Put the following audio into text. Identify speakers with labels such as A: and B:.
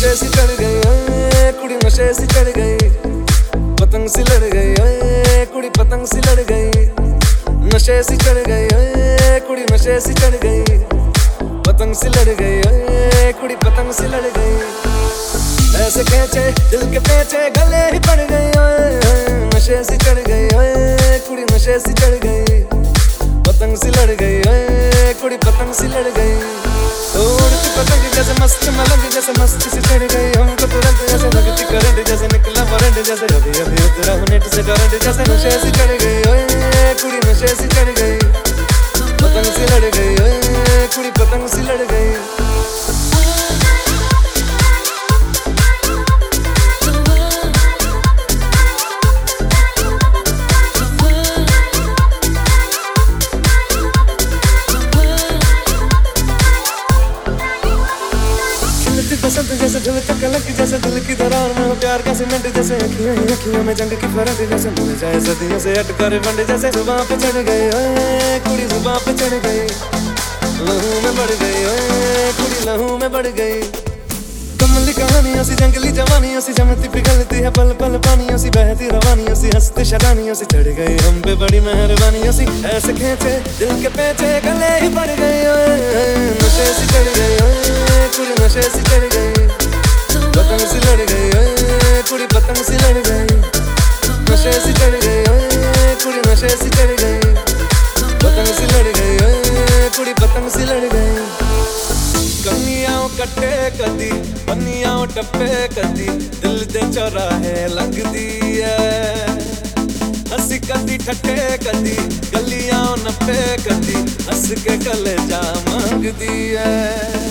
A: नशे सी चढ़ गई ओए कुड़ी नशे सी चढ़ गई, पतंग सी लड़ गई ओए कुड़ी पतंग सी लड़ गई। नशे सी चढ़ गई ओए कुड़ी नशे सी चढ़ गई, पतंग सी लड़ गई ओए कुड़ी पतंग सी लड़ गई। ऐसे खेचे दिल के पेचे गले ही पड़ गई ओए, नशे सी चढ़ गई ओए कुड़ी नशे सी चढ़ गई, पतंग सी लड़ गई ओए कुड़ी पतंग सी लड़ गई। उड़ती पतंग जैसे मस्त मलंग जैसे मस्ती से चढ़ गई हमको तुरंत, जैसे लगती करंट जैसे निकला वारंट, जैसे अभी अभी उतरा हूँ नेट से करंट, जैसे नशे सी चढ़ गई ओए कुड़ी नशे सी चढ़ गई, पतंग सी लड़ गई ओए कुड़ी पतंग सी लड़ गई। बसंत जैसे झलक कलक जैसे दिल की दरार में प्यार का सीमेंट, जैसे अखियों में जंग की फरक, जैसे मुझे जाए सदियों से अटकर बंड, जैसे जुबां पे चढ़ गई ओए कुड़ी जुबां पे चढ़ गई, लहू में बढ़ गई ओए कुड़ी लहू में बढ़ गई। कमली कहानियों सी जंगली जवानियों सी जमती पिघलती है पल पल पानियों सी, बहती रवानियों सी हंसती शरानियों सी, चढ़ गई हम पे बड़ी मेहरबानियों सी। ऐसे खेचे दिल के पेचे गले ही पड़ गई ओए, नशे सी चढ़ गई ओए कुड़ी नशे सी चढ़ गई, पतंग सी लड़ गई ओए कुड़ी पतंग सी लड़ गई। नशे सी चढ़ गई ओए कुड़ी नशे सी चढ़ गई, पतंग सी लड़ गई ओए कुड़ी पतंग सी लड़ गई। कन्नियाओं कट्टे कदी बन्नियाओं टप्पे कदी, दिल दे चौराहे लगदी है, हंसी कदी ठट्टे कदी गलियां नप्पे कदी, हंस के कलेजा मांगदी है।